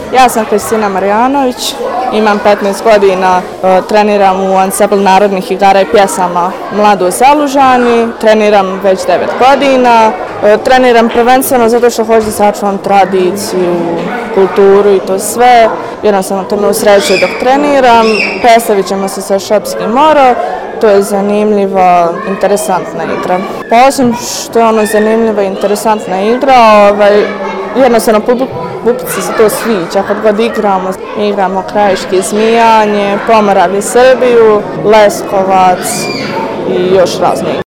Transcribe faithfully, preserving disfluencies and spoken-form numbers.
Ja sam Kristina Marjanović, imam petnaest godina, treniram u ansamblu narodnih igara i pjesama Mlado u Zalužani, treniram već devet godina, treniram prvenstveno zato što hoću da sačuvam tradiciju, kulturu i to sve. Jednostavno to me usrećuje dok treniram, predstavit ćemo se sa Šapski Moro, to je zanimljiva, interesantna igra. Pa osim što je ono zanimljiva i interesantna igra, ovaj, jednostavno publici se to sviđa kad god igramo. Igramo Krajiški Zmijanje, Pomoravlje Srbiju, Leskovac i još razne.